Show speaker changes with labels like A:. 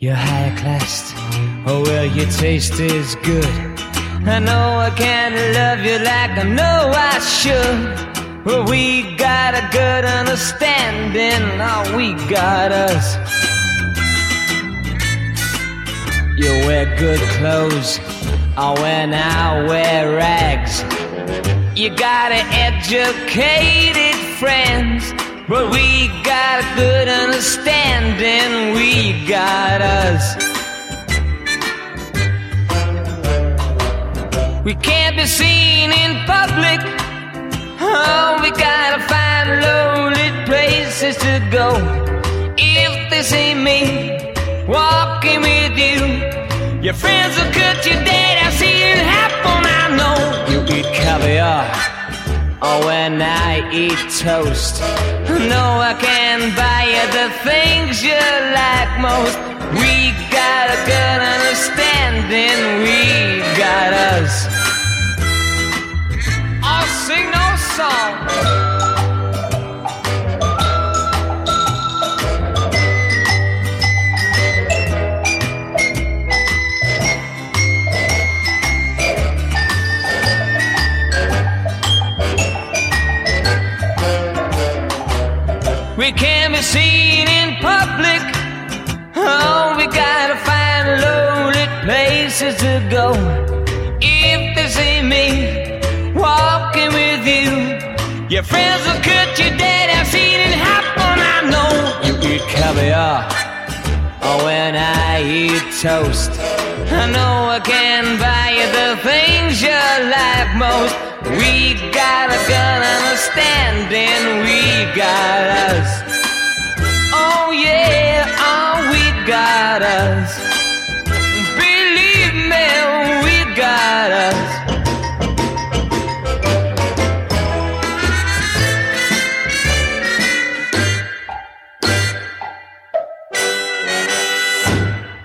A: You're higher classed, oh well your taste is good. I know I can't love you like I know I should, but we got a good understanding, oh we got us. You wear good clothes, oh and I wear rags. You got educated friends, but we got a good understanding, we got us. We can't be seen in public, oh, we gotta find lonely places to go. If they see me walking with you, your friends will cut you dead, I've seen it happen, I know. You eat caviar, oh, and I eat toast. No, I can't buy you the things you like most. We got a good understanding, we got us. I'll sing no song. We can't be seen in public, oh, we gotta find lonely places to go. If they see me walking with you, your friends will cut you dead, I've seen it happen, I know. You eat caviar, oh, and I eat toast. I know I can buy you the things you like most. We got a good understanding, we got us. Oh yeah, oh we got us.